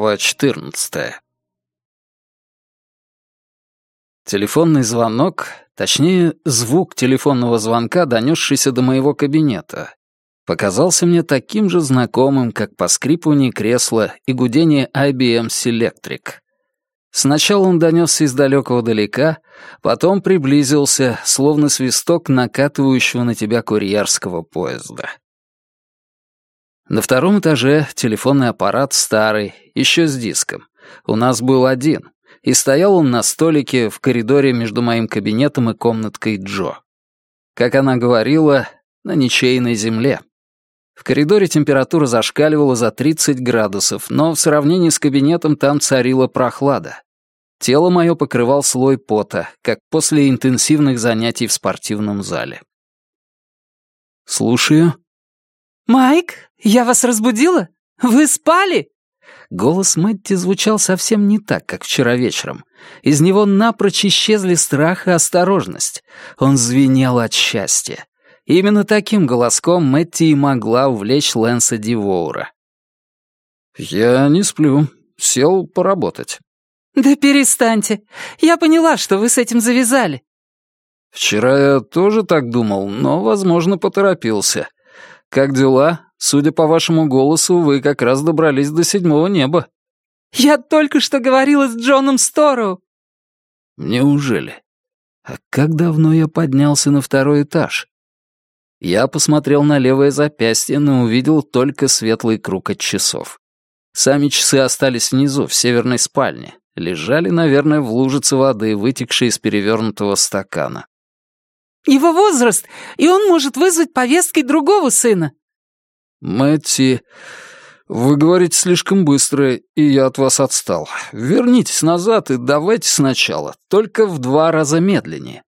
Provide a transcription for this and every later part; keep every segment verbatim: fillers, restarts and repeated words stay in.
Глава четырнадцатая. Телефонный звонок, точнее, звук телефонного звонка, донесшийся до моего кабинета, показался мне таким же знакомым, как поскрипывание кресла и гудение ай би эм Selectric. Сначала он донесся из далекого далека, потом приблизился, словно свисток накатывающего на тебя курьерского поезда. На втором этаже телефонный аппарат старый, еще с диском. У нас был один, и стоял он на столике в коридоре между моим кабинетом и комнаткой Джо. Как она говорила, на ничейной земле. В коридоре температура зашкаливала за тридцать градусов, но в сравнении с кабинетом там царила прохлада. Тело мое покрывал слой пота, как после интенсивных занятий в спортивном зале. «Слушаю». «Майк, я вас разбудила? Вы спали?» Голос Мэтти звучал совсем не так, как вчера вечером. Из него напрочь исчезли страх и осторожность. Он звенел от счастья. Именно таким голоском Мэтти и могла увлечь Лэнса Дивоура. «Я не сплю. Сел поработать». «Да перестаньте. Я поняла, что вы с этим завязали». «Вчера я тоже так думал, но, возможно, поторопился. Как дела? Судя по вашему голосу, вы как раз добрались до седьмого неба». «Я только что говорила с Джоном Стороу». «Неужели? А как давно я поднялся на второй этаж?» Я посмотрел на левое запястье, но увидел только светлый круг от часов. Сами часы остались внизу, в северной спальне. Лежали, наверное, в лужице воды, вытекшей из перевернутого стакана. «Его возраст, и он может вызвать повесткой другого сына». «Мэтти, вы говорите слишком быстро, и я от вас отстал. Вернитесь назад и давайте сначала, только в два раза медленнее».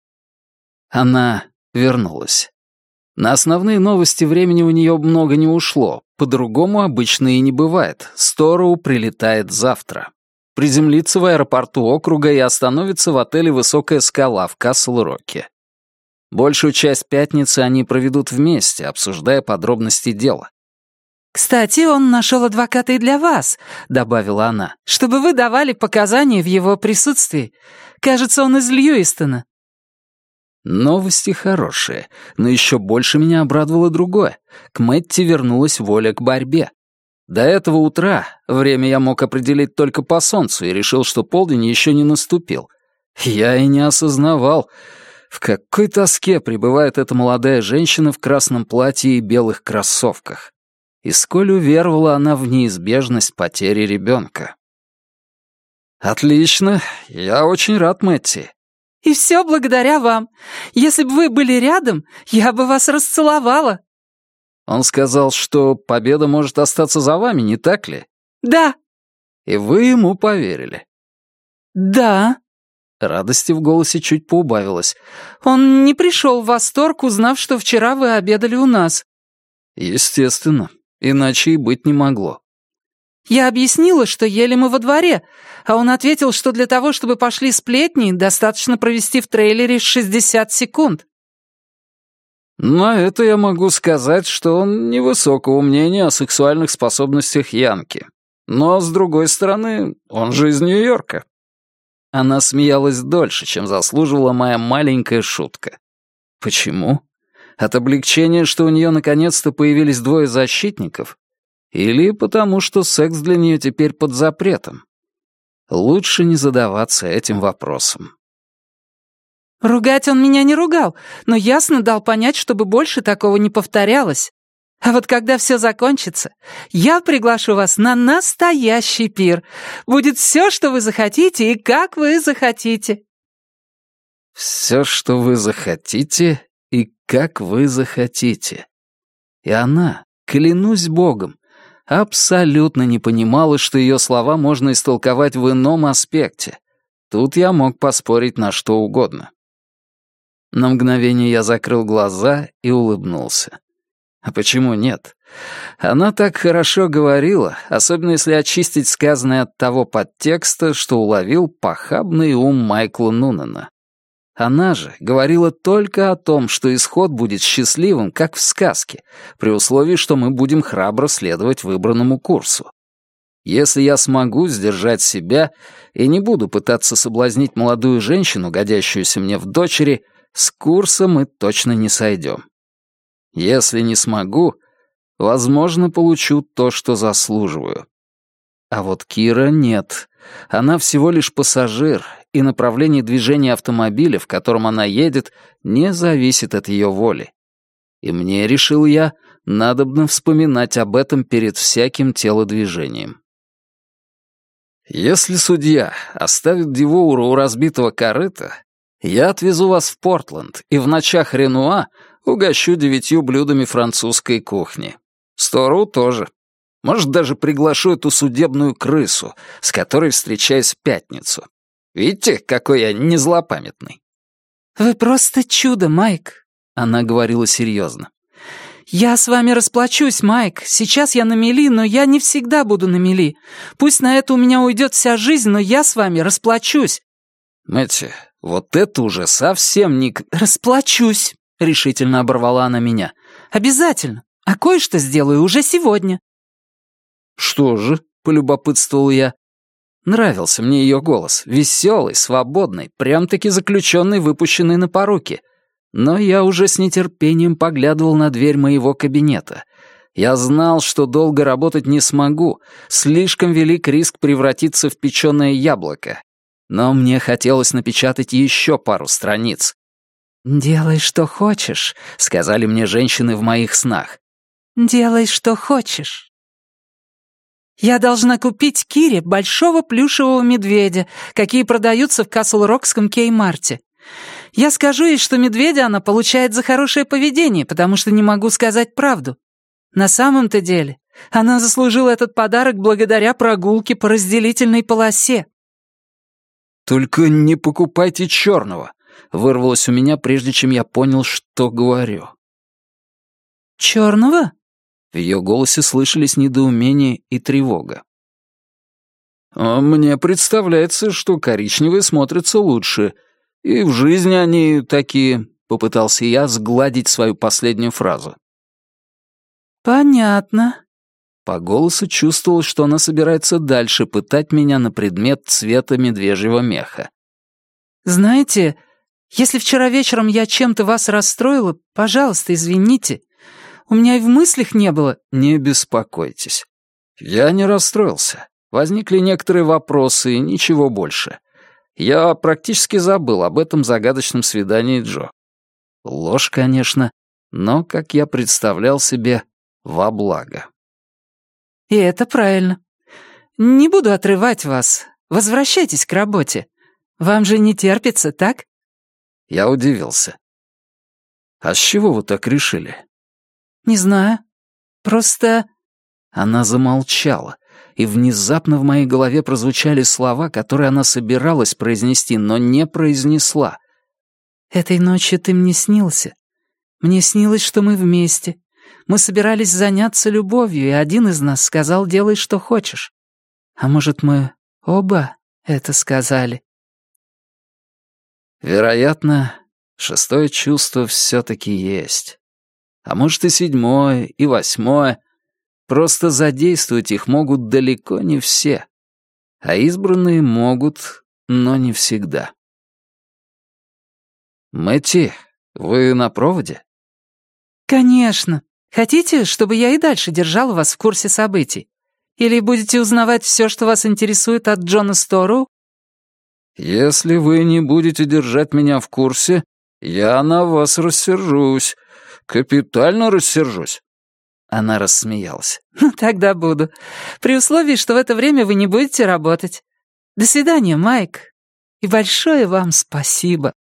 Она вернулась. На основные новости времени у нее много не ушло, по-другому обычно и не бывает. Стороу прилетает завтра. Приземлится в аэропорту округа и остановится в отеле «Высокая скала» в Касл-Роке. Большую часть пятницы они проведут вместе, обсуждая подробности дела. «Кстати, он нашел адвоката и для вас», — добавила она, «чтобы вы давали показания в его присутствии. Кажется, он из Льюистона». Новости хорошие, но еще больше меня обрадовало другое. К Мэтти вернулась воля к борьбе. До этого утра время я мог определить только по солнцу и решил, что полдень еще не наступил. Я и не осознавал, в какой тоске пребывает эта молодая женщина в красном платье и белых кроссовках. И сколь уверовала она в неизбежность потери ребенка. «Отлично, я очень рад, Мэтти». «И все благодаря вам. Если бы вы были рядом, я бы вас расцеловала». Он сказал, что победа может остаться за вами, не так ли? «Да». И вы ему поверили? «Да». Радости в голосе чуть поубавилось. «Он не пришел в восторг, узнав, что вчера вы обедали у нас». «Естественно, иначе и быть не могло». «Я объяснила, что ели мы во дворе, а он ответил, что для того, чтобы пошли сплетни, достаточно провести в трейлере шестьдесят секунд». На это я могу сказать, что он невысокого мнения о сексуальных способностях Янки. Но, с другой стороны, он же из Нью-Йорка. Она смеялась дольше, чем заслуживала моя маленькая шутка. Почему? От облегчения, что у нее наконец-то появились двое защитников? Или потому, что секс для нее теперь под запретом? Лучше не задаваться этим вопросом. «Ругать он меня не ругал, но ясно дал понять, чтобы больше такого не повторялось. А вот когда все закончится, я приглашу вас на настоящий пир. Будет все, что вы захотите и как вы захотите». «Все, что вы захотите и как вы захотите». И она, клянусь Богом, абсолютно не понимала, что ее слова можно истолковать в ином аспекте. Тут я мог поспорить на что угодно. На мгновение я закрыл глаза и улыбнулся. А почему нет? Она так хорошо говорила, особенно если очистить сказанное от того подтекста, что уловил похабный ум Майкла Нунана. Она же говорила только о том, что исход будет счастливым, как в сказке, при условии, что мы будем храбро следовать выбранному курсу. Если я смогу сдержать себя и не буду пытаться соблазнить молодую женщину, годящуюся мне в дочери, с курса мы точно не сойдем. Если не смогу, возможно, получу то, что заслуживаю. А вот Кира нет. Она всего лишь пассажир, и направление движения автомобиля, в котором она едет, не зависит от ее воли. И мне, решил я, надобно вспоминать об этом перед всяким телодвижением. Если судья оставит Дивоура у разбитого корыта, я отвезу вас в Портленд и в ночах Ренуа угощу девятью блюдами французской кухни. Стору тоже. Может, даже приглашу эту судебную крысу, с которой встречаюсь в пятницу. Видите, какой я незлопамятный? «Вы просто чудо, Майк», — она говорила серьезно. «Я с вами расплачусь, Майк. Сейчас я на мели, но я не всегда буду на мели. Пусть на это у меня уйдет вся жизнь, но я с вами расплачусь». Мэтти, вот это уже совсем не... «Расплачусь», — решительно оборвала она меня. «Обязательно. А кое-что сделаю уже сегодня». «Что же?» — полюбопытствовал я. Нравился мне ее голос, веселый, свободный, прям-таки заключенный, выпущенный на поруки. Но я уже с нетерпением поглядывал на дверь моего кабинета. Я знал, что долго работать не смогу, слишком велик риск превратиться в печеное яблоко. Но мне хотелось напечатать еще пару страниц. «Делай, что хочешь», — сказали мне женщины в моих снах. «Делай, что хочешь». «Я должна купить Кире большого плюшевого медведя, какие продаются в Касл-Рокском Кей-Марте. Я скажу ей, что медведя она получает за хорошее поведение, потому что не могу сказать правду. На самом-то деле, она заслужила этот подарок благодаря прогулке по разделительной полосе». «Только не покупайте черного», — вырвалось у меня, прежде чем я понял, что говорю. «Черного?» В ее голосе слышались недоумение и тревога. «Мне представляется, что коричневые смотрятся лучше, и в жизни они такие», — попытался я сгладить свою последнюю фразу. «Понятно». По голосу чувствовалось, что она собирается дальше пытать меня на предмет цвета медвежьего меха. «Знаете, если вчера вечером я чем-то вас расстроила, пожалуйста, извините. У меня и в мыслях не было». «Не беспокойтесь. Я не расстроился. Возникли некоторые вопросы и ничего больше. Я практически забыл об этом загадочном свидании Джо. Ложь, конечно, но, как я представлял себе, во благо». «И это правильно. Не буду отрывать вас. Возвращайтесь к работе. Вам же не терпится, так?» Я удивился. «А с чего вы так решили?» «Не знаю. Просто...» Она замолчала, и внезапно в моей голове прозвучали слова, которые она собиралась произнести, но не произнесла. «Этой ночью ты мне снился. Мне снилось, что мы вместе. Мы собирались заняться любовью, и один из нас сказал «делай, что хочешь». А может, мы оба это сказали?» Вероятно, шестое чувство все-таки есть. А может, и седьмое, и восьмое. Просто задействовать их могут далеко не все. А избранные могут, но не всегда. «Мэтти, вы на проводе?» «Конечно. Хотите, чтобы я и дальше держала вас в курсе событий? Или будете узнавать все, что вас интересует от Джона Стору?» «Если вы не будете держать меня в курсе, я на вас рассержусь. Капитально рассержусь». Она рассмеялась. «Ну, тогда буду. При условии, что в это время вы не будете работать. До свидания, Майк. И большое вам спасибо».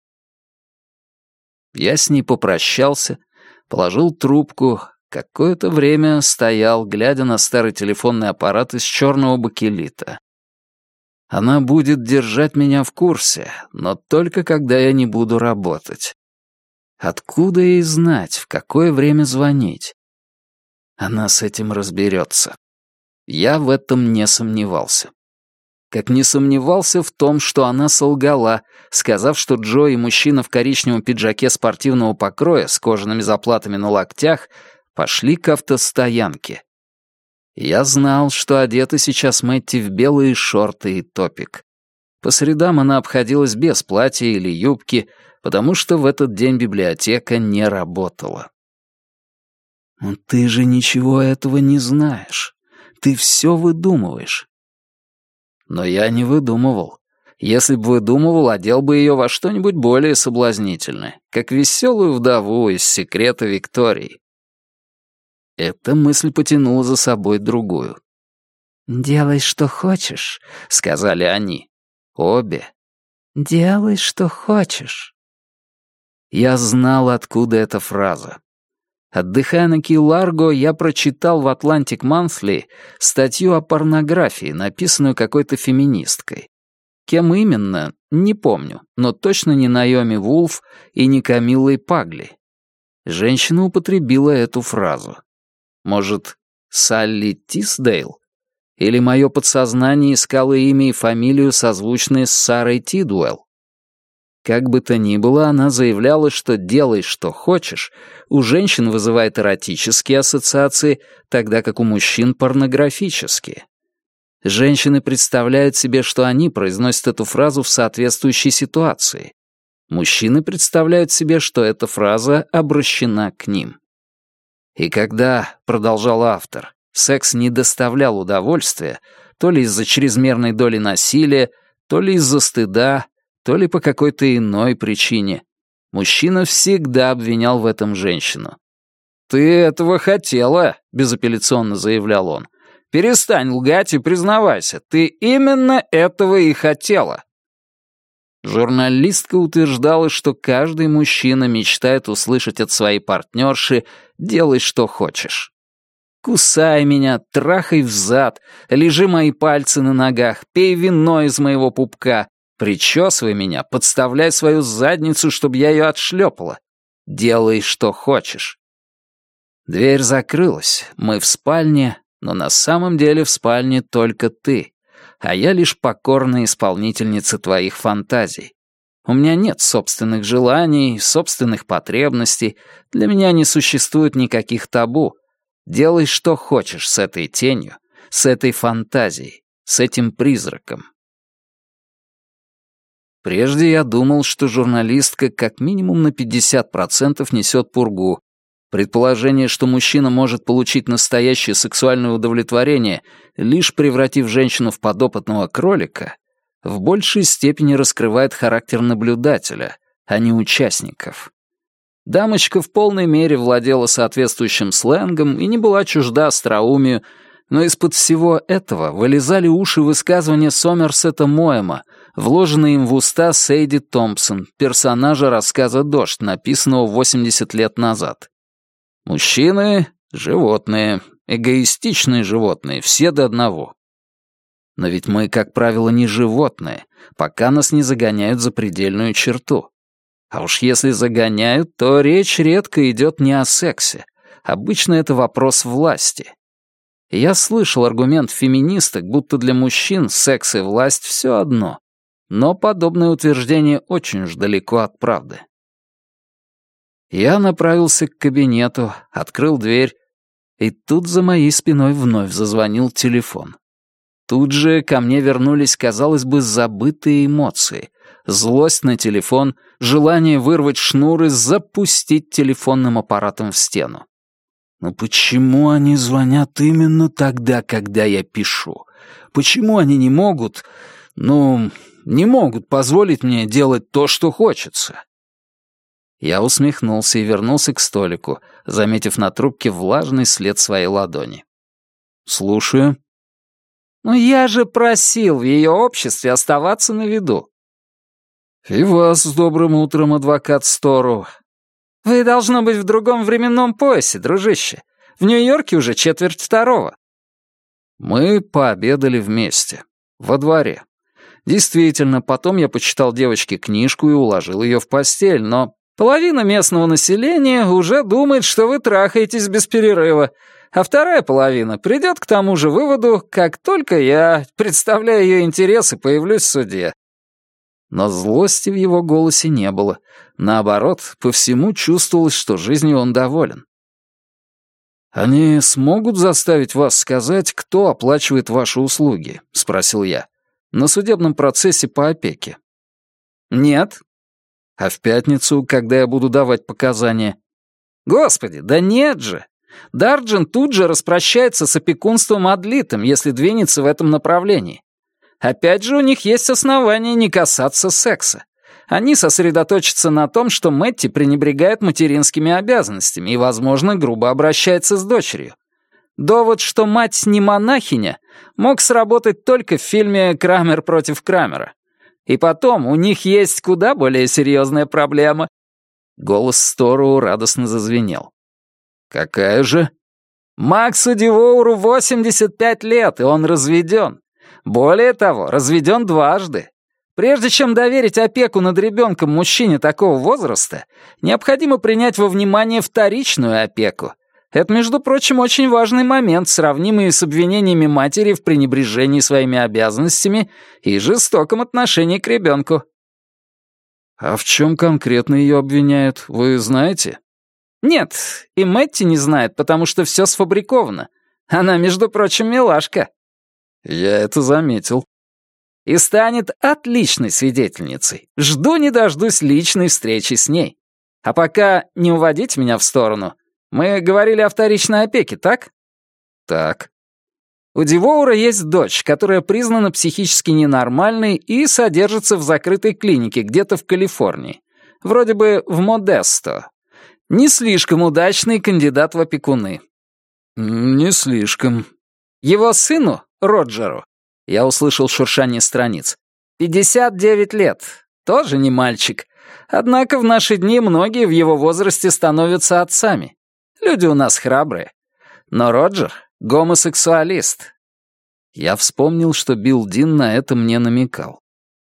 Я с ней попрощался, положил трубку, какое-то время стоял, глядя на старый телефонный аппарат из черного бакелита. Она будет держать меня в курсе, но только когда я не буду работать. Откуда ей знать, в какое время звонить? Она с этим разберется. Я в этом не сомневался. Как не сомневался в том, что она солгала, сказав, что Джо и мужчина в коричневом пиджаке спортивного покроя с кожаными заплатами на локтях пошли к автостоянке. Я знал, что одета сейчас Мэтти в белые шорты и топик. По средам она обходилась без платья или юбки, потому что в этот день библиотека не работала. «Но ты же ничего этого не знаешь. Ты все выдумываешь». Но я не выдумывал. Если бы выдумывал, одел бы ее во что-нибудь более соблазнительное, как веселую вдову из «Секрета Виктории». Эта мысль потянула за собой другую. «Делай, что хочешь», — сказали они. Обе. «Делай, что хочешь». Я знал, откуда эта фраза. Отдыхая на Ки-Ларго, я прочитал в «Атлантик Монthly» статью о порнографии, написанную какой-то феминисткой. Кем именно, не помню, но точно не Наоми Вулф и не Камиллой Пагли. Женщина употребила эту фразу. Может, Салли Тисдейл? Или мое подсознание искало имя и фамилию, созвучные с Сарой Тидуэлл? Как бы то ни было, она заявляла, что «делай, что хочешь» у женщин вызывает эротические ассоциации, тогда как у мужчин порнографические. Женщины представляют себе, что они произносят эту фразу в соответствующей ситуации. Мужчины представляют себе, что эта фраза обращена к ним. И когда, продолжал автор, секс не доставлял удовольствия, то ли из-за чрезмерной доли насилия, то ли из-за стыда, то ли по какой-то иной причине, мужчина всегда обвинял в этом женщину. «Ты этого хотела», — безапелляционно заявлял он. «Перестань лгать и признавайся, ты именно этого и хотела». Журналистка утверждала, что каждый мужчина мечтает услышать от своей партнерши «делай, что хочешь». Кусай меня, трахай взад, лежи мои пальцы на ногах, пей вино из моего пупка, причесывай меня, подставляй свою задницу, чтобы я ее отшлепала. Делай, что хочешь. Дверь закрылась, мы в спальне, но на самом деле в спальне только ты, а я лишь покорная исполнительница твоих фантазий. У меня нет собственных желаний, собственных потребностей, для меня не существует никаких табу. Делай, что хочешь с этой тенью, с этой фантазией, с этим призраком. Прежде я думал, что журналистка как минимум на пятьдесят процентов несет пургу. Предположение, что мужчина может получить настоящее сексуальное удовлетворение, лишь превратив женщину в подопытного кролика, в большей степени раскрывает характер наблюдателя, а не участников. Дамочка в полной мере владела соответствующим сленгом и не была чужда остроумию, но из-под всего этого вылезали уши высказывания Сомерсета Моэма, вложенные им в уста Сейди Томпсон, персонажа рассказа «Дождь», написанного восемьдесят лет назад. Мужчины — животные, эгоистичные животные, все до одного. Но ведь мы, как правило, не животные, пока нас не загоняют за предельную черту. А уж если загоняют, то речь редко идет не о сексе. Обычно это вопрос власти. Я слышал аргумент феминисток, будто для мужчин секс и власть все одно. Но подобное утверждение очень уж далеко от правды. Я направился к кабинету, открыл дверь, и тут за моей спиной вновь зазвонил телефон. Тут же ко мне вернулись, казалось бы, забытые эмоции. Злость на телефон, желание вырвать шнур и запустить телефонным аппаратом в стену. Но почему они звонят именно тогда, когда я пишу? Почему они не могут, ну, не могут позволить мне делать то, что хочется? Я усмехнулся и вернулся к столику, заметив на трубке влажный след своей ладони. «Слушаю». «Ну я же просил в ее обществе оставаться на виду». «И вас с добрым утром, адвокат Стору». «Вы, должно быть, в другом временном поясе, дружище. В Нью-Йорке уже четверть второго». Мы пообедали вместе, во дворе. Действительно, потом я почитал девочке книжку и уложил ее в постель, но... Половина местного населения уже думает, что вы трахаетесь без перерыва, а вторая половина придет к тому же выводу, как только я, представляя ее интересы, появлюсь в суде. Но злости в его голосе не было. Наоборот, по всему чувствовалось, что жизнью он доволен. «Они смогут заставить вас сказать, кто оплачивает ваши услуги?» — спросил я. «На судебном процессе по опеке». «Нет». «А в пятницу, когда я буду давать показания?» «Господи, да нет же! Дарджин тут же распрощается с опекунством Адлитом, если двинется в этом направлении. Опять же, у них есть основания не касаться секса. Они сосредоточатся на том, что Мэтти пренебрегает материнскими обязанностями и, возможно, грубо обращается с дочерью. Довод, что мать не монахиня, мог сработать только в фильме «Крамер против Крамера». И потом, у них есть куда более серьезная проблема». Голос Сторроу радостно зазвенел. «Какая же?» «Максу Дивоуру восемьдесят пять лет, и он разведен. Более того, разведен дважды. Прежде чем доверить опеку над ребенком мужчине такого возраста, необходимо принять во внимание вторичную опеку. Это, между прочим, очень важный момент, сравнимый с обвинениями матери в пренебрежении своими обязанностями и жестоком отношении к ребенку». «А в чем конкретно ее обвиняют, вы знаете?» «Нет, и Мэтти не знает, потому что все сфабриковано. Она, между прочим, милашка». «Я это заметил». «И станет отличной свидетельницей. Жду не дождусь личной встречи с ней. А пока не уводите меня в сторону. Мы говорили о вторичной опеке, так?» «Так». «У Дивоура есть дочь, которая признана психически ненормальной и содержится в закрытой клинике где-то в Калифорнии. Вроде бы в Модесто. Не слишком удачный кандидат в опекуны». «Не слишком». «Его сыну, Роджеру», я услышал шуршание страниц, «пятьдесят девять лет. Тоже не мальчик. Однако в наши дни многие в его возрасте становятся отцами. Люди у нас храбрые. Но Роджер — гомосексуалист». Я вспомнил, что Билл Дин на это мне намекал.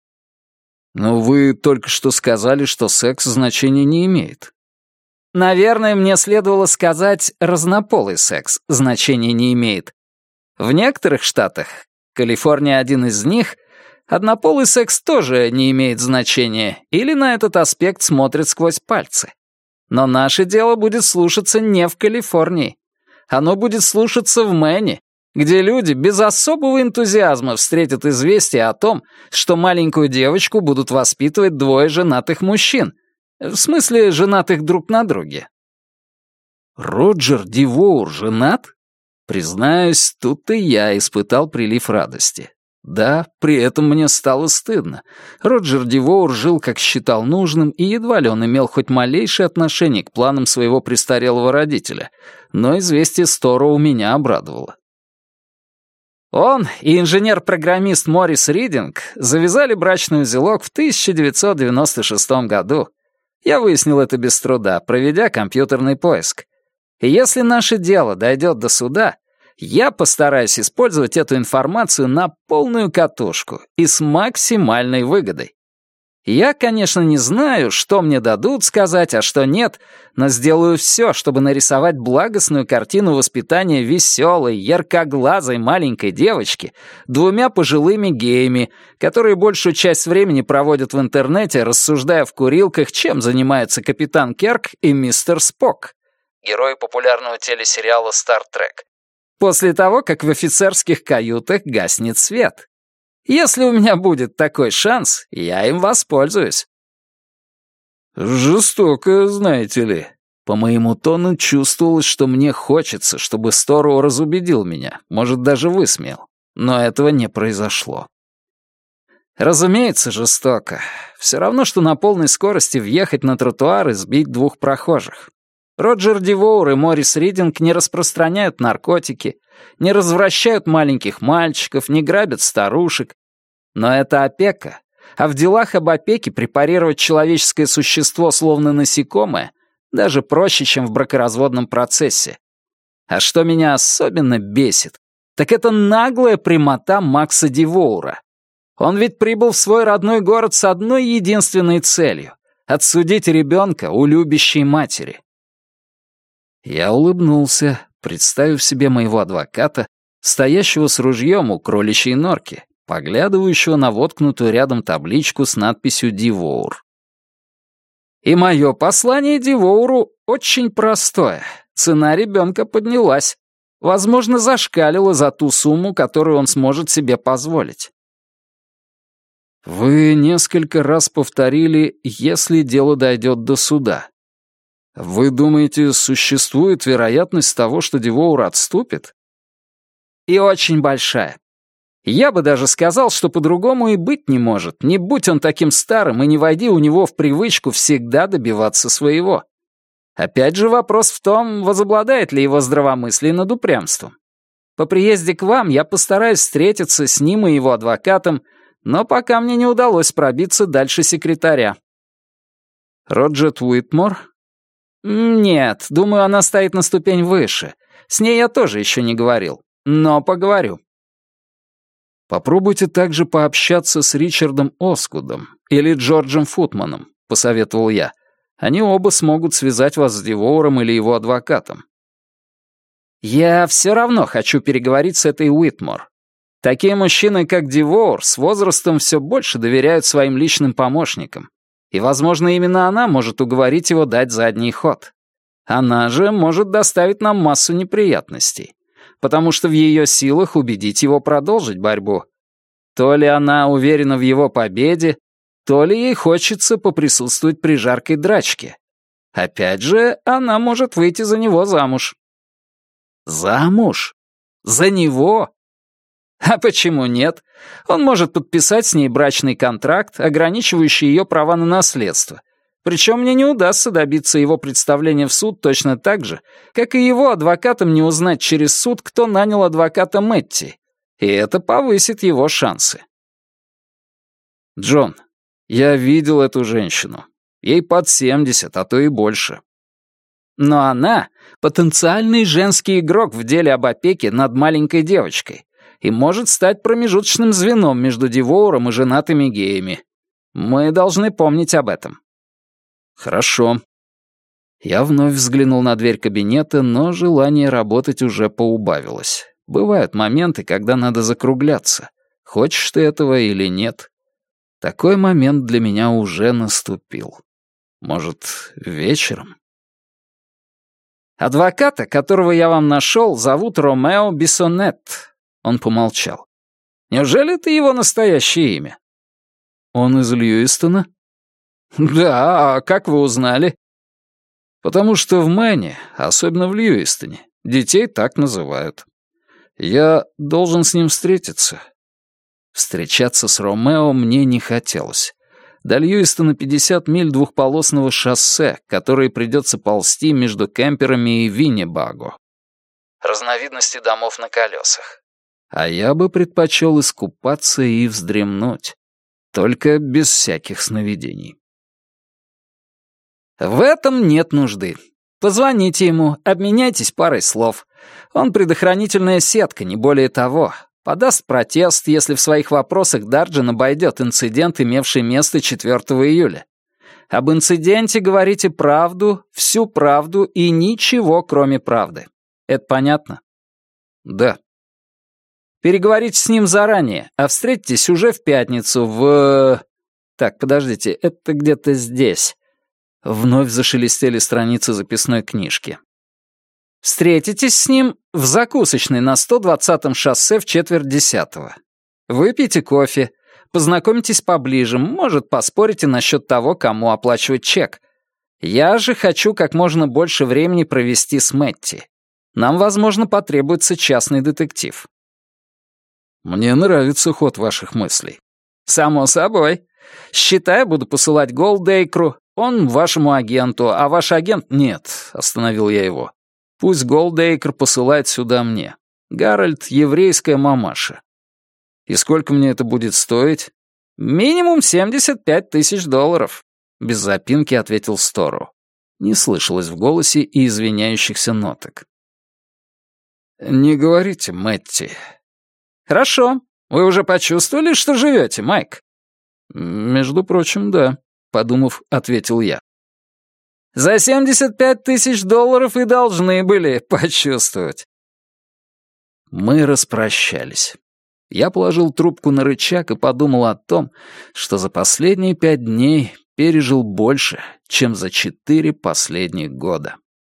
«Но вы только что сказали, что секс значения не имеет». «Наверное, мне следовало сказать, разнополый секс значения не имеет. В некоторых штатах, Калифорния один из них, однополый секс тоже не имеет значения или на этот аспект смотрит сквозь пальцы. Но наше дело будет слушаться не в Калифорнии. Оно будет слушаться в Мэне, где люди без особого энтузиазма встретят известие о том, что маленькую девочку будут воспитывать двое женатых мужчин. В смысле, женатых друг на друге». «Роджер Дивоур женат?» Признаюсь, тут и я испытал прилив радости. Да, при этом мне стало стыдно. Роджер Дивоур жил, как считал нужным, и едва ли он имел хоть малейшее отношение к планам своего престарелого родителя, но известие Сторроу меня обрадовало. Он и инженер-программист Моррис Ридинг завязали брачный узелок в тысяча девятьсот девяносто шестом году. Я выяснил это без труда, проведя компьютерный поиск. И если наше дело дойдет до суда, я постараюсь использовать эту информацию на полную катушку и с максимальной выгодой. Я, конечно, не знаю, что мне дадут сказать, а что нет, но сделаю все, чтобы нарисовать благостную картину воспитания веселой, яркоглазой маленькой девочки двумя пожилыми геями, которые большую часть времени проводят в интернете, рассуждая в курилках, чем занимаются капитан Кирк и мистер Спок, герои популярного телесериала «Стар Трек», после того, как в офицерских каютах гаснет свет. Если у меня будет такой шанс, я им воспользуюсь. Жестоко, знаете ли. По моему тону чувствовалось, что мне хочется, чтобы Сторроу разубедил меня, может, даже высмеял. Но этого не произошло. Разумеется, жестоко. Все равно, что на полной скорости въехать на тротуар и сбить двух прохожих. Роджер Дивоур и Моррис Ридинг не распространяют наркотики, не развращают маленьких мальчиков, не грабят старушек. Но это опека. А в делах об опеке препарировать человеческое существо словно насекомое даже проще, чем в бракоразводном процессе. А что меня особенно бесит, так это наглая прямота Макса Дивоура. Он ведь прибыл в свой родной город с одной единственной целью — отсудить ребенка у любящей матери. Я улыбнулся, представив себе моего адвоката, стоящего с ружьем у кроличьей норки, поглядывающего на воткнутую рядом табличку с надписью «Дивоур». И мое послание Дивоуру очень простое. цена ребенка поднялась. Возможно, зашкалила за ту сумму, которую он сможет себе позволить. Вы несколько раз повторили «если дело дойдет до суда». Вы думаете, существует вероятность того, что Девоур отступит? И очень большая. Я бы даже сказал, что по-другому и быть не может, не будь он таким старым и не войди у него в привычку всегда добиваться своего. Опять же вопрос в том, возобладает ли его здравомыслие над упрямством. По приезде к вам я постараюсь встретиться с ним и его адвокатом, но пока мне не удалось пробиться дальше секретаря. Роджет Уитмор? Нет, думаю, она стоит на ступень выше. С ней я тоже еще не говорил, но поговорю. Попробуйте также пообщаться с Ричардом Оскудом или Джорджем Футманом, посоветовал я. Они оба смогут связать вас с Девоуром или его адвокатом. Я все равно хочу переговорить с этой Уитмор. Такие мужчины, как Девоур, с возрастом все больше доверяют своим личным помощникам. И, возможно, именно она может уговорить его дать задний ход. Она же может доставить нам массу неприятностей, потому что в ее силах убедить его продолжить борьбу. То ли она уверена в его победе, то ли ей хочется поприсутствовать при жаркой драчке. Опять же, она может выйти за него замуж. Замуж? За него? А почему нет? Он может подписать с ней брачный контракт, ограничивающий ее права на наследство. Причем мне не удастся добиться его представления в суд точно так же, как и его адвокатам не узнать через суд, кто нанял адвоката Мэтти. И это повысит его шансы. Джон, я видел эту женщину. Ей под семьдесят, а то и больше. Но она — потенциальный женский игрок в деле об опеке над маленькой девочкой и может стать промежуточным звеном между Девоуром и женатыми геями. Мы должны помнить об этом. Хорошо. Я вновь взглянул на дверь кабинета, но желание работать уже поубавилось. Бывают моменты, когда надо закругляться. Хочешь ты этого или нет. Такой момент для меня уже наступил. Может, вечером? Адвоката, которого я вам нашел, зовут Ромео Биссонет. Он помолчал. Неужели это его настоящее имя? Он из Льюистона? Да, а как вы узнали? Потому что в Мэне, особенно в Льюистоне, детей так называют. Я должен с ним встретиться. Встречаться с Ромео мне не хотелось. До Льюистона пятьдесят миль двухполосного шоссе, которые придется ползти между Кемперами и Виннебаго. Разновидности домов на колесах. А я бы предпочел искупаться и вздремнуть. Только без всяких сновидений. В этом нет нужды. Позвоните ему, обменяйтесь парой слов. Он предохранительная сетка, не более того. Подаст протест, если в своих вопросах Дарджин обойдет инцидент, имевший место четвёртого июля. Об инциденте говорите правду, всю правду и ничего, кроме правды. Это понятно? Да. Переговорите с ним заранее, а встретитесь уже в пятницу в... Так, подождите, это где-то здесь. Вновь зашелестели страницы записной книжки. Встретитесь с ним в закусочной на сто двадцатом шоссе в четверть десятого. Выпейте кофе, познакомитесь поближе, может, поспорите насчет того, кому оплачивать чек. Я же хочу как можно больше времени провести с Мэтти. Нам, возможно, потребуется частный детектив. Мне нравится ход ваших мыслей. Само собой. Счета я буду посылать Голдейкру, он вашему агенту, а ваш агент... Нет, остановил я его. Пусть Голдейкр посылает сюда мне. Гарольд — еврейская мамаша. И сколько мне это будет стоить? Минимум семьдесят пять тысяч долларов. Без запинки ответил Стору. Не слышалось в голосе и извиняющихся ноток. Не говорите, Мэтти. Хорошо. Вы уже почувствовали, что живете, Майк? Между прочим, да, подумав, ответил я. За семьдесят пять тысяч долларов и должны были почувствовать. Мы распрощались. Я положил трубку на рычаг и подумал о том, что за последние пять дней пережил больше, чем за четыре последних года.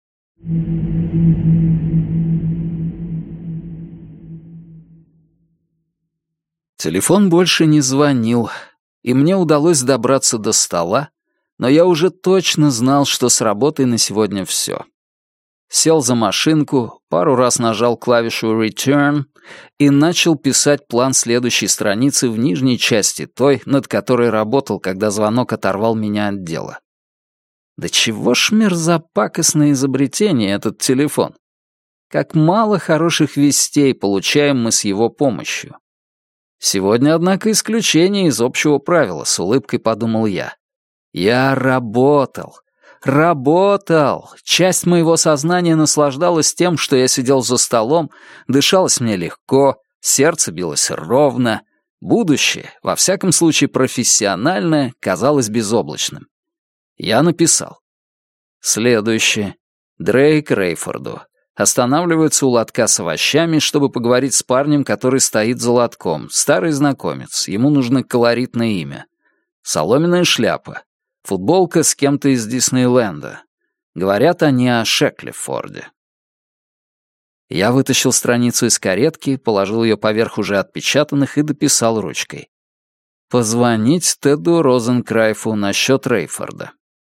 Телефон больше не звонил, и мне удалось добраться до стола, но я уже точно знал, что с работой на сегодня все. Сел за машинку, пару раз нажал клавишу «Return» и начал писать план следующей страницы в нижней части той, над которой работал, когда звонок оторвал меня от дела. Да чего ж мерзопакостное изобретение этот телефон. Как мало хороших вестей получаем мы с его помощью. Сегодня, однако, исключение из общего правила, с улыбкой подумал я. Я работал. Работал! Часть моего сознания наслаждалась тем, что я сидел за столом, дышалось мне легко, сердце билось ровно. Будущее, во всяком случае профессиональное, казалось безоблачным. Я написал. Следующее. Дрейк Рейфорду. Останавливается у лотка с овощами, чтобы поговорить с парнем, который стоит за лотком. Старый знакомец, ему нужно колоритное имя. Соломенная шляпа. Футболка с кем-то из Диснейленда. Говорят они о Шеклифорде. Я вытащил страницу из каретки, положил ее поверх уже отпечатанных и дописал ручкой. Позвонить Теду Розенкрайфу насчет Рейфорда.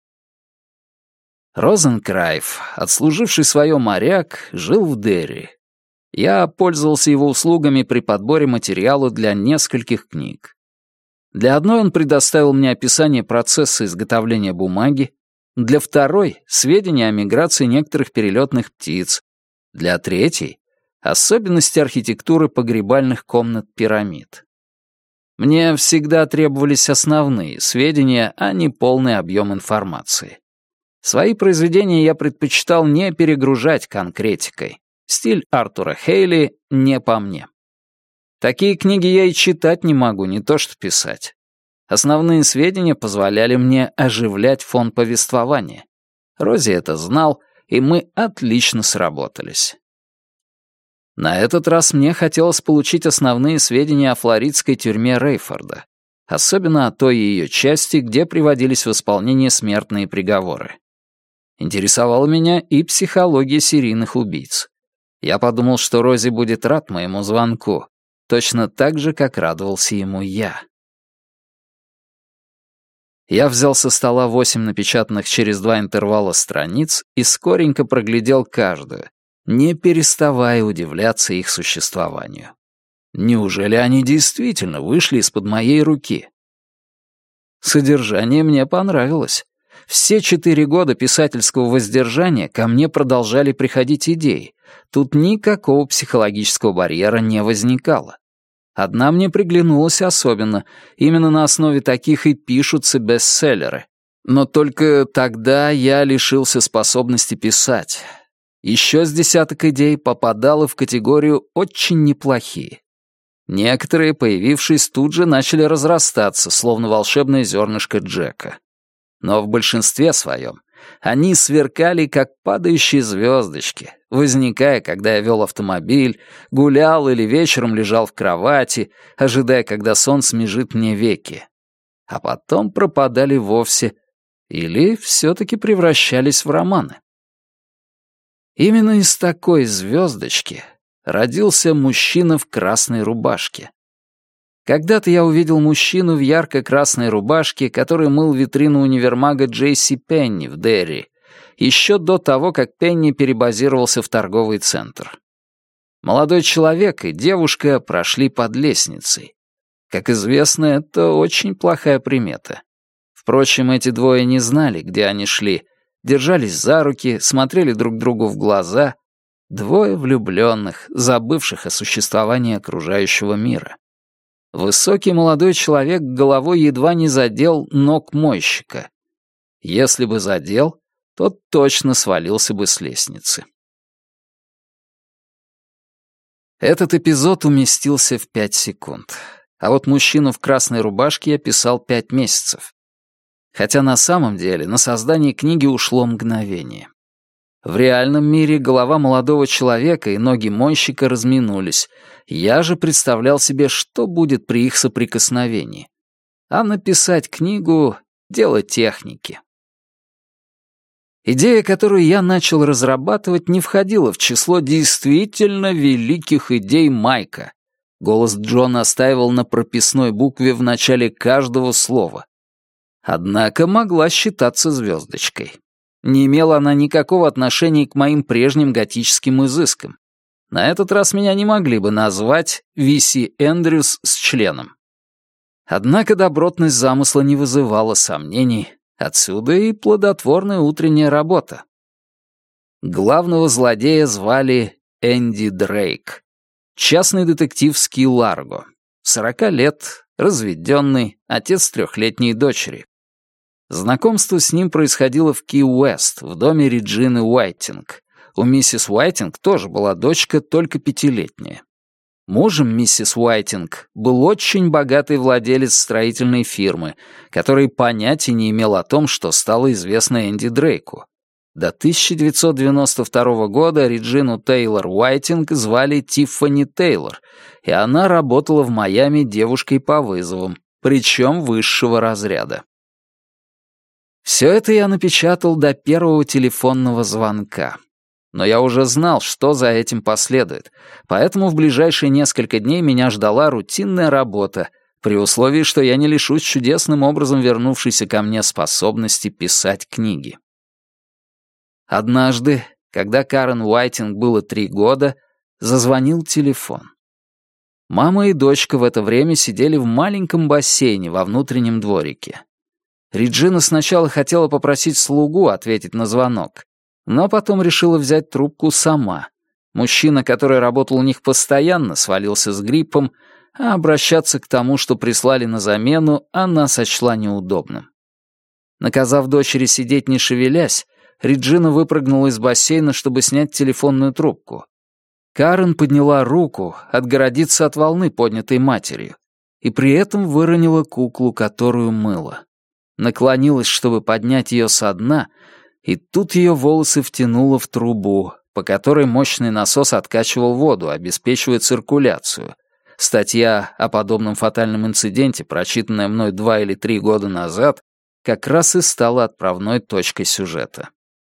Розенкрайф, отслуживший свое моряк, жил в Дерри. Я пользовался его услугами при подборе материала для нескольких книг. Для одной он предоставил мне описание процесса изготовления бумаги, для второй — сведения о миграции некоторых перелетных птиц, для третьей — особенности архитектуры погребальных комнат пирамид. Мне всегда требовались основные сведения, а не полный объем информации. Свои произведения я предпочитал не перегружать конкретикой. Стиль Артура Хейли не по мне. Такие книги я и читать не могу, не то что писать. Основные сведения позволяли мне оживлять фон повествования. Рози это знал, и мы отлично сработались. На этот раз мне хотелось получить основные сведения о флоридской тюрьме Рейфорда, особенно о той ее части, где приводились в исполнение смертные приговоры. Интересовала меня и психология серийных убийц. Я подумал, что Рози будет рад моему звонку, точно так же, как радовался ему я. Я взял со стола восемь напечатанных через два интервала страниц и скоренько проглядел каждую, не переставая удивляться их существованию. Неужели они действительно вышли из-под моей руки? Содержание мне понравилось. Все четыре года писательского воздержания ко мне продолжали приходить идеи. Тут никакого психологического барьера не возникало. Одна мне приглянулась особенно. Именно на основе таких и пишутся бестселлеры. Но только тогда я лишился способности писать. Еще с десяток идей попадало в категорию «очень неплохие». Некоторые, появившись тут же, начали разрастаться, словно волшебное зернышко Джека. Но в большинстве своем они сверкали, как падающие звездочки, возникая, когда я вел автомобиль, гулял или вечером лежал в кровати, ожидая, когда сон смежит мне веки. А потом пропадали вовсе или все-таки превращались в романы. Именно из такой звездочки родился мужчина в красной рубашке. Когда-то я увидел мужчину в ярко-красной рубашке, который мыл витрину универмага Джей Си Пенни в Дерри, еще до того, как Пенни перебазировался в торговый центр. Молодой человек и девушка прошли под лестницей. Как известно, это очень плохая примета. Впрочем, эти двое не знали, где они шли, держались за руки, смотрели друг другу в глаза. Двое влюбленных, забывших о существовании окружающего мира. Высокий молодой человек головой едва не задел ног мойщика. Если бы задел, тот точно свалился бы с лестницы. Этот эпизод уместился в пять секунд. А вот мужчину в красной рубашке я писал пять месяцев. Хотя на самом деле на создание книги ушло мгновение. В реальном мире голова молодого человека и ноги мойщика разминулись. Я же представлял себе, что будет при их соприкосновении. А написать книгу — дело техники. Идея, которую я начал разрабатывать, не входила в число действительно великих идей Майка. Голос Джона настаивал на прописной букве в начале каждого слова. Однако могла считаться звездочкой. Не имела она никакого отношения к моим прежним готическим изыскам. На этот раз меня не могли бы назвать Ви Си Эндрюс с членом. Однако добротность замысла не вызывала сомнений, отсюда и плодотворная утренняя работа. Главного злодея звали Энди Дрейк. Частный детектив с Ки-Ларго. Сорока лет, разведенный, отец трехлетней дочери. Знакомство с ним происходило в Ки-Уэст, в доме Реджины Уайтинг. У миссис Уайтинг тоже была дочка, только пятилетняя. Мужем миссис Уайтинг был очень богатый владелец строительной фирмы, который понятия не имел о том, что стало известно Энди Дрейку. До тысяча девятьсот девяносто второго года Реджину Тейлор Уайтинг звали Тиффани Тейлор, и она работала в Майами девушкой по вызовам, причем высшего разряда. Все это я напечатал до первого телефонного звонка. Но я уже знал, что за этим последует, поэтому в ближайшие несколько дней меня ждала рутинная работа, при условии, что я не лишусь чудесным образом вернувшейся ко мне способности писать книги. Однажды, когда Карен Уайтинг было три года, зазвонил телефон. Мама и дочка в это время сидели в маленьком бассейне во внутреннем дворике. Реджина сначала хотела попросить слугу ответить на звонок, но потом решила взять трубку сама. Мужчина, который работал у них постоянно, свалился с гриппом, а обращаться к тому, что прислали на замену, она сочла неудобным. Наказав дочери сидеть не шевелясь, Реджина выпрыгнула из бассейна, чтобы снять телефонную трубку. Карен подняла руку отгородиться от волны, поднятой матерью, и при этом выронила куклу, которую мыла. Наклонилась, чтобы поднять ее со дна, и тут ее волосы втянуло в трубу, по которой мощный насос откачивал воду, обеспечивая циркуляцию. Статья о подобном фатальном инциденте, прочитанная мной два или три года назад, как раз и стала отправной точкой сюжета.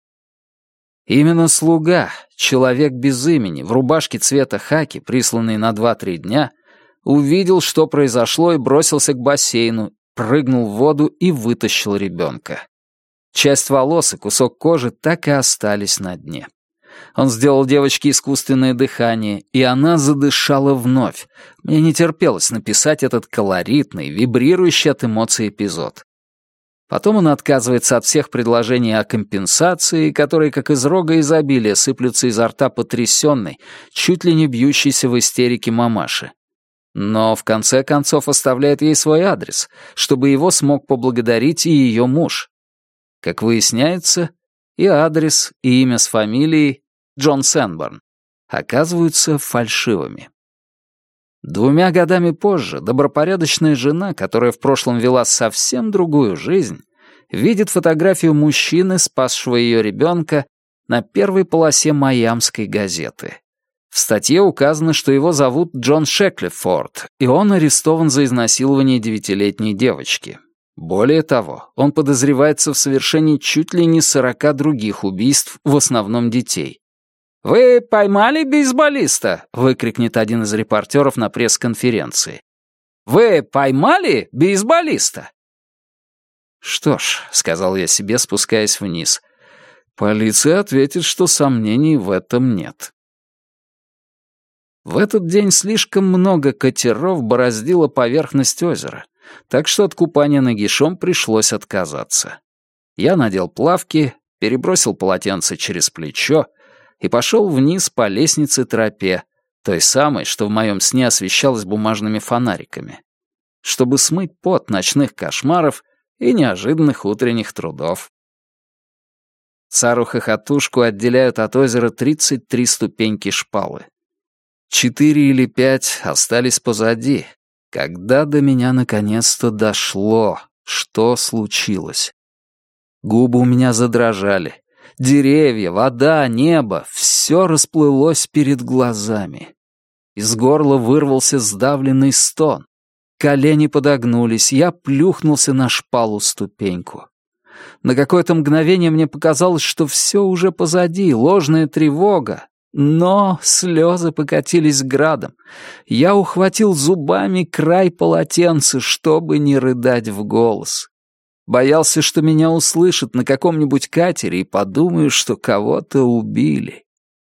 Именно слуга, человек без имени, в рубашке цвета хаки, присланный на два-три дня, увидел, что произошло, и бросился к бассейну, прыгнул в воду и вытащил ребенка. Часть волос и кусок кожи так и остались на дне. Он сделал девочке искусственное дыхание, и она задышала вновь. Мне не терпелось написать этот колоритный, вибрирующий от эмоций эпизод. Потом он отказывается от всех предложений о компенсации, которые, как из рога изобилия, сыплются изо рта потрясенной, чуть ли не бьющейся в истерике мамаши. Но в конце концов оставляет ей свой адрес, чтобы его смог поблагодарить и ее муж. Как выясняется, и адрес, и имя с фамилией Джон Сенборн оказываются фальшивыми. Двумя годами позже добропорядочная жена, которая в прошлом вела совсем другую жизнь, видит фотографию мужчины, спасшего ее ребенка, на первой полосе майамской газеты. В статье указано, что его зовут Джон Шеклифорд, и он арестован за изнасилование девятилетней девочки. Более того, он подозревается в совершении чуть ли не сорока других убийств, в основном детей. «Вы поймали бейсболиста?» — выкрикнет один из репортеров на пресс-конференции. «Вы поймали бейсболиста?» «Что ж», — сказал я себе, спускаясь вниз, — «полиция ответит, что сомнений в этом нет». В этот день слишком много катеров бороздило поверхность озера, так что от купания нагишом пришлось отказаться. Я надел плавки, перебросил полотенце через плечо и пошел вниз по лестнице-тропе, той самой, что в моем сне освещалась бумажными фонариками, чтобы смыть пот ночных кошмаров и неожиданных утренних трудов. Цару-хохотушку отделяют от озера тридцать три ступеньки шпалы. Четыре или пять остались позади, когда до меня наконец-то дошло, что случилось. Губы у меня задрожали. Деревья, вода, небо — все расплылось перед глазами. Из горла вырвался сдавленный стон. Колени подогнулись, я плюхнулся на шпалу ступеньку. На какое-то мгновение мне показалось, что все уже позади, ложная тревога. Но слезы покатились градом. Я ухватил зубами край полотенца, чтобы не рыдать в голос. Боялся, что меня услышат на каком-нибудь катере и подумают, что кого-то убили.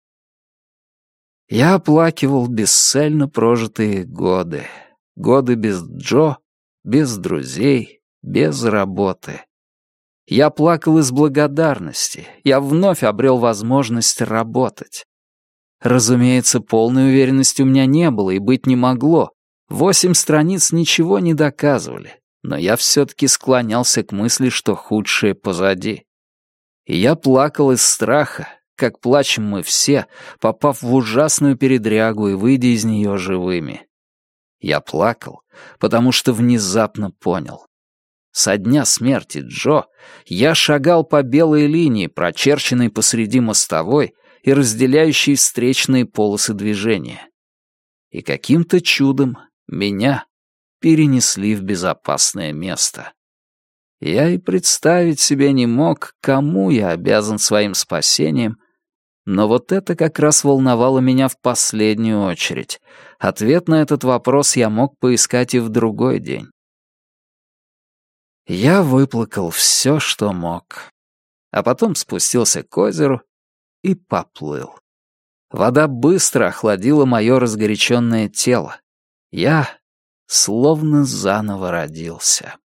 Я оплакивал бесцельно прожитые годы. Годы без Джо, без друзей, без работы. Я плакал из благодарности. Я вновь обрел возможность работать. Разумеется, полной уверенности у меня не было и быть не могло. Восемь страниц ничего не доказывали. Но я все-таки склонялся к мысли, что худшее позади. И я плакал из страха, как плачем мы все, попав в ужасную передрягу и выйдя из нее живыми. Я плакал, потому что внезапно понял. Со дня смерти Джо я шагал по белой линии, прочерченной посреди мостовой и разделяющей встречные полосы движения. И каким-то чудом меня перенесли в безопасное место. Я и представить себе не мог, кому я обязан своим спасением, но вот это как раз волновало меня в последнюю очередь. Ответ на этот вопрос я мог поискать и в другой день. Я выплакал все, что мог, а потом спустился к озеру и поплыл. Вода быстро охладила мое разгоряченное тело. Я словно заново родился.